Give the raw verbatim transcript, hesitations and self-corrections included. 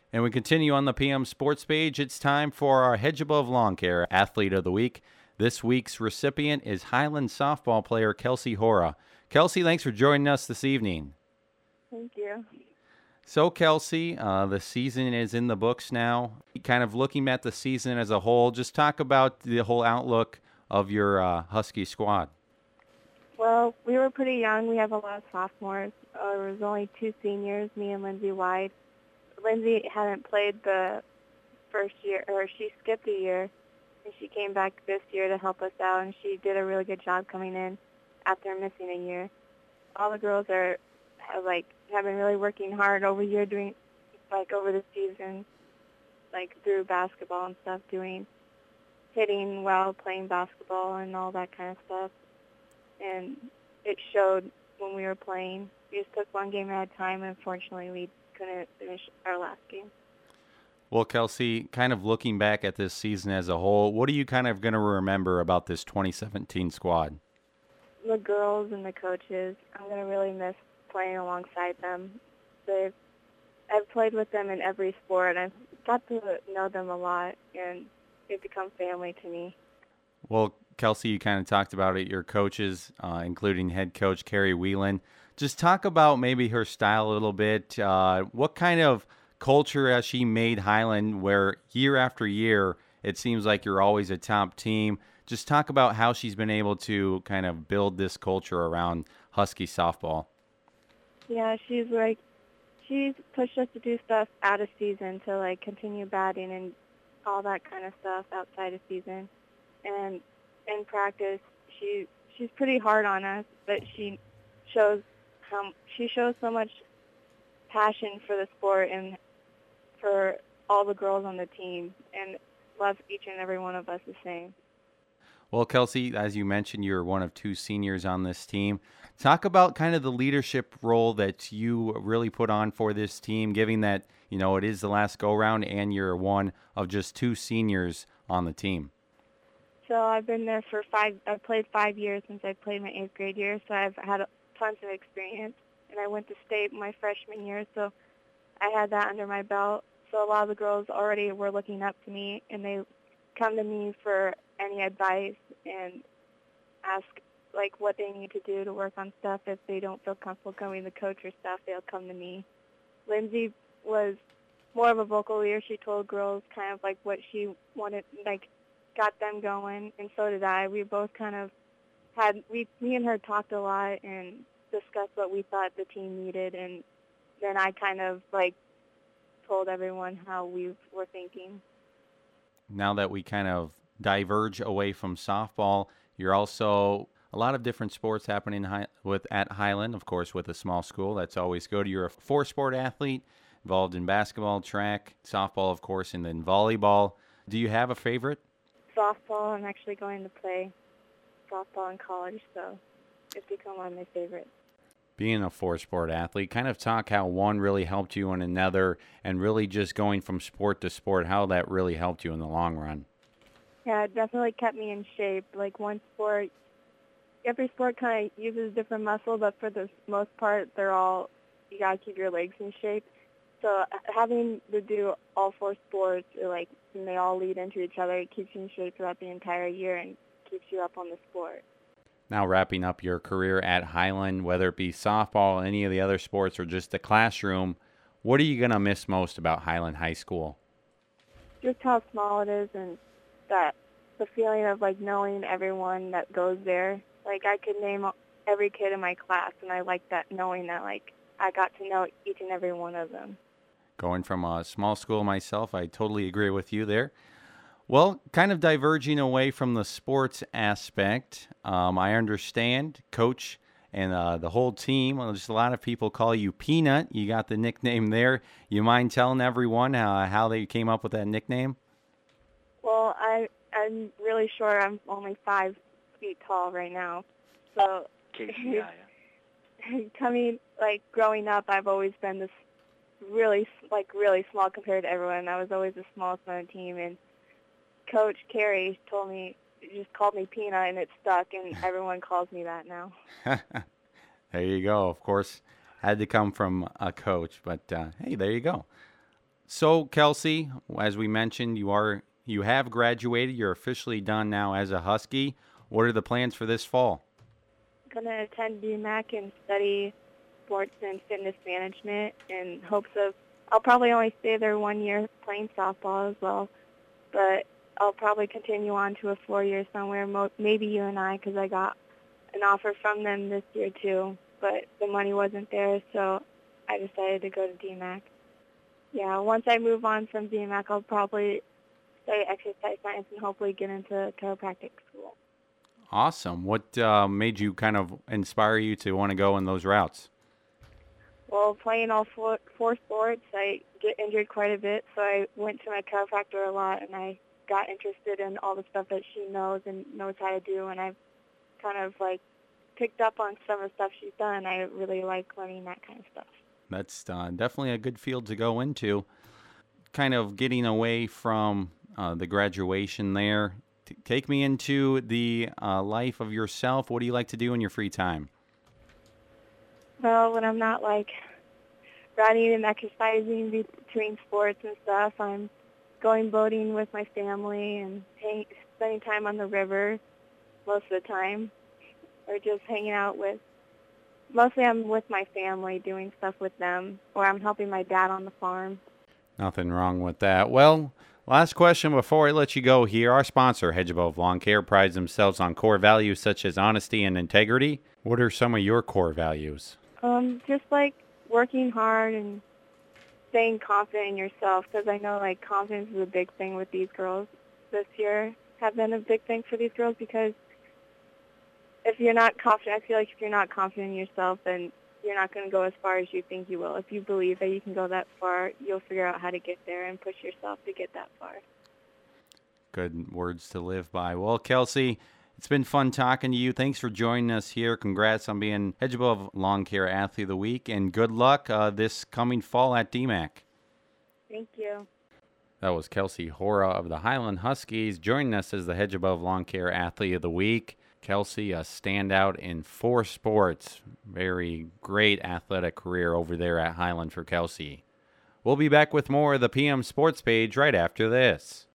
And we continue on the P M Sports page. It's time for our Hedge Above Lawn Care Athlete of the Week. This week's recipient is Highland softball player Kelsey Hora. Kelsey, thanks for joining us this evening. Thank you. So, Kelsey, uh, the season is in the books now. Kind of looking at the season as a whole, just talk about the whole outlook of your uh, Husky squad. Well, we were pretty young. We have a lot of sophomores. Uh, there was only two seniors, me and Lindsay White. Lindsay hadn't played the first year, or she skipped a year, and she came back this year to help us out, and she did a really good job coming in after missing a year. All the girls are have, like have been really working hard over year doing like over the season, like through basketball and stuff, doing hitting well, playing basketball, and all that kind of stuff. And it showed when we were playing. We just took one game at a time, and unfortunately, we couldn't finish our last game. Well, Kelsey, kind of looking back at this season as a whole, what are you kind of going to remember about this twenty seventeen squad? The girls and the coaches, I'm going to really miss playing alongside them. They've, I've played with them in every sport. I've got to know them a lot, and they've become family to me. Well, Kelsey, you kind of talked about it, your coaches, uh, including head coach Carrie Whelan. Just talk about maybe her style a little bit. Uh, what kind of culture has she made Highland where year after year it seems like you're always a top team? Just talk about how she's been able to kind of build this culture around Husky softball. Yeah, she's like, she's pushed us to do stuff out of season to like continue batting and all that kind of stuff outside of season. And in practice, she she's pretty hard on us, but she shows how she shows so much passion for the sport and for all the girls on the team, and loves each and every one of us the same. Well, Kelsey, as you mentioned, you're one of two seniors on this team. Talk about kind of the leadership role that you really put on for this team, given that, you know, it is the last go-round and you're one of just two seniors on the team. So I've been there for five, I've played five years since I played my eighth grade year, so I've had tons of experience. And I went to state my freshman year, so I had that under my belt. So a lot of the girls already were looking up to me, and they come to me for any advice and ask like what they need to do to work on stuff. If they don't feel comfortable coming to the coach or stuff, they'll come to me. Lindsay was more of a vocal leader. She told girls kind of like what she wanted, like got them going, and so did I. We both kind of had, we, me and her talked a lot and discussed what we thought the team needed, and then I kind of like told everyone how we were thinking. Now that we kind of diverge away from softball, you're also a lot of different sports happening high, with at Highland, of course, with a small school. That's always good. You're a four-sport athlete involved in basketball, track, softball, of course, and then volleyball. Do you have a favorite? Softball. I'm actually going to play softball in college, so it's become one of my favorites. Being a four-sport athlete, kind of talk how one really helped you in another, and really just going from sport to sport, how that really helped you in the long run. Yeah, it definitely kept me in shape. Like one sport, every sport kind of uses a different muscle, but for the most part, they're all, you got to keep your legs in shape. So having to do all four sports, like, and they all lead into each other, it keeps you in shape throughout the entire year and keeps you up on the sport. Now wrapping up your career at Highland, whether it be softball, any of the other sports, or just the classroom, what are you going to miss most about Highland High School? Just how small it is, and that the feeling of like knowing everyone that goes there. Like I could name every kid in my class, and I like that, knowing that like I got to know each and every one of them. Going from a small school myself, I totally agree with you there. Well, kind of diverging away from the sports aspect, um, I understand, Coach and uh, the whole team, well, just a lot of people call you Peanut. You got the nickname there. You mind telling everyone uh, how they came up with that nickname? Well, I, I'm really short. I'm only five feet tall right now. So K C I, yeah. coming, like, growing up, I've always been this really, like, really small compared to everyone. I was always the smallest on the team, and Coach Carey told me, just called me Peanut, and it stuck, and everyone calls me that now. There you go. Of course, had to come from a coach, but uh, hey, there you go. So, Kelsey, as we mentioned, you are you have graduated. You're officially done now as a Husky. What are the plans for this fall? I'm going to attend D MAC and study sports and fitness management in hopes of, I'll probably only stay there one year playing softball as well, but I'll probably continue on to a four-year somewhere, mo- maybe U N I, because I got an offer from them this year too, but the money wasn't there, so I decided to go to D MAC. Yeah, once I move on from D MAC, I'll probably study exercise science and hopefully get into chiropractic school. Awesome. What uh, made you kind of inspire you to want to go in those routes? Well, playing all four, four sports, I get injured quite a bit, so I went to my chiropractor a lot, and I got interested in all the stuff that she knows and knows how to do, and I've kind of like picked up on some of the stuff she's done. I really like learning that kind of stuff. That's uh, definitely a good field to go into. Kind of getting away from uh, the graduation there, T- take me into the uh, life of yourself. What do you like to do in your free time? Well, when I'm not like running and exercising between sports and stuff, I'm going boating with my family and hang, spending time on the river most of the time, or just hanging out with, mostly I'm with my family doing stuff with them, or I'm helping my dad on the farm. Nothing wrong with that. Well, last question before I let you go here. Our sponsor, Hedge Above Lawn Care, prides themselves on core values such as honesty and integrity. What are some of your core values? Um, just like working hard and staying confident in yourself, because I know like confidence is a big thing with these girls this year, have been a big thing for these girls, because if you're not confident, I feel like if you're not confident in yourself, then you're not going to go as far as you think you will. If you believe that you can go that far, you'll figure out how to get there and push yourself to get that far. Good words to live by. Well, Kelsey, it's been fun talking to you. Thanks for joining us here. Congrats on being Hedge Above Lawn Care Athlete of the Week, and good luck uh, this coming fall at D MAC. Thank you. That was Kelsey Hora of the Highland Huskies joining us as the Hedge Above Lawn Care Athlete of the Week. Kelsey, a standout in four sports. Very great athletic career over there at Highland for Kelsey. We'll be back with more of the P M Sports Page right after this.